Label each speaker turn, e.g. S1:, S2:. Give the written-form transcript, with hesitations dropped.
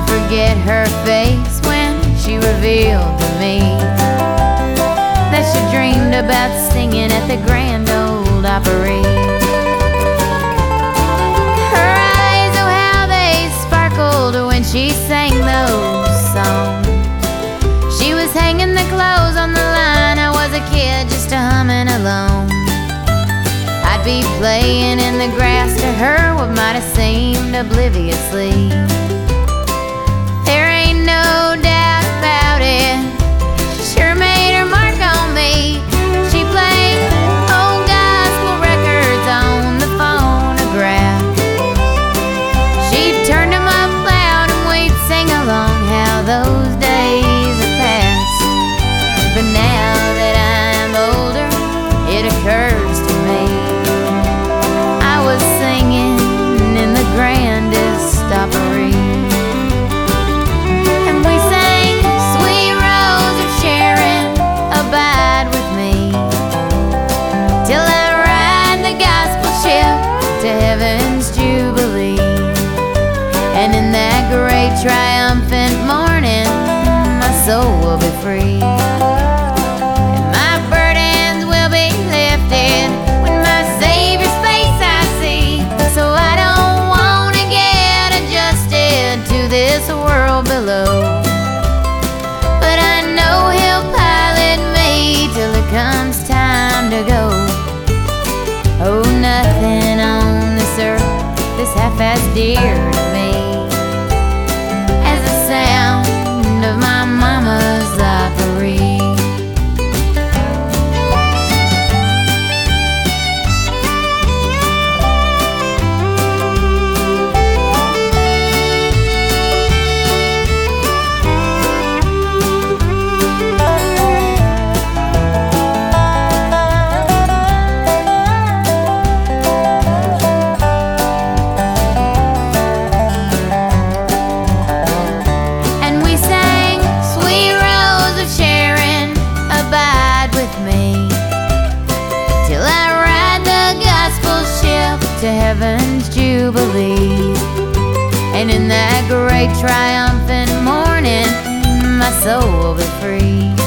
S1: forget her face when she revealed to me that she dreamed about singing at the Grand Ole Opry. Her eyes, oh how they sparkled when she sang those songs. She was hanging the clothes on the line, I was a kid just humming alone. I'd be playing in the grass to her what might have seemed obliviously. There ain't no doubt about it, she sure made her mark on me. She played old gospel records on the phonograph. She'd turn them up loud and we'd sing along. How those days have passed. But now that I'm older, it occurs to me I was singing in the grandest Opry. And we sang Sweet Rose of Sharon, abide with me till I ride the gospel ship to heaven's jubilee. And in that great triumphant morning, my soul will be free. And my burdens will be lifted when my Savior's face I see. So I don't want to get adjusted to this world below, but I know He'll pilot me till it comes time to go. Oh, nothing on this earth is half as dear to me as the sound of my mama's Opry. And we sang Sweet Rose of Sharon, abide with me till I ride the gospel ship to heaven's jubilee. And in that great triumphant morning, my soul will be free.